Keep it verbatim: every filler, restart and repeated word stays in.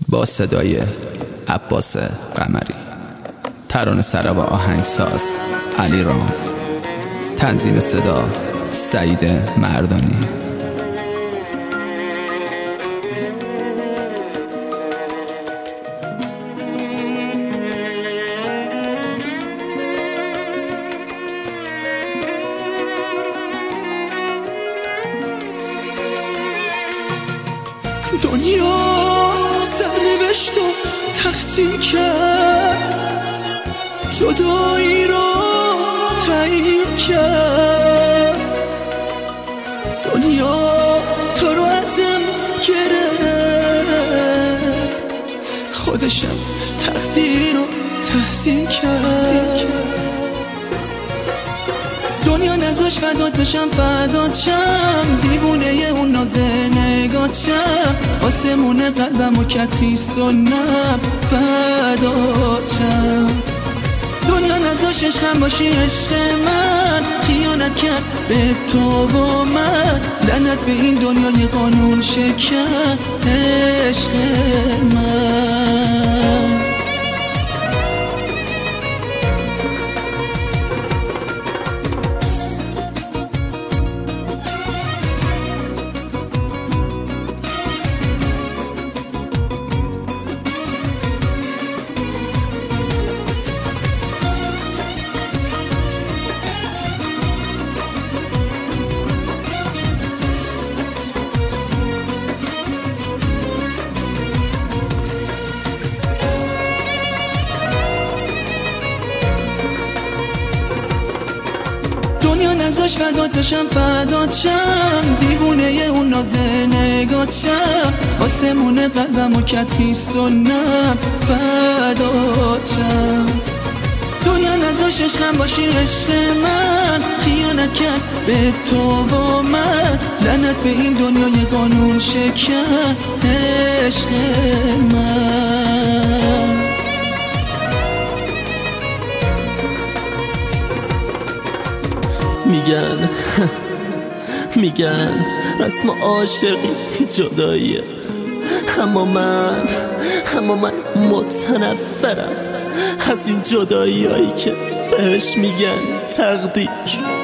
با صدای عباس قمری، ترانه سرا و آهنگساز علیرام، تنظیم صدا سعید مردانی. دنیا سرنوشت و تقسیم کرد، جدایی رو تعیین کرد. دنیا تو رو ازم گرفت، خودشم تقدیر رو تحسین کرد. دنیا نذاش فدات بشم فدات شم، دیوونه اون نازه نگات شم. آسمون قلبم و کت خیست و نم فدات شم. دنیا نذاش عشقم باشی عشق من، خیانت کرد به تو و من. لعنت به این دنیای قانون شکن عشق من. دنیا نذاش فدات بشم فدات شم، دیوونه اون نازه نگات شم. آسمون قلبم و کت خیست و نم فدات شم. دنیا نذاش عشقم باشی عشق من، خیانت کرد به تو و من. لعنت به این دنیای قانون شکن عشق من. میگن میگن رسم عاشقی جداییه، اما من اما من متنفرم از این جدایی هایی که بهش میگن تقدیر.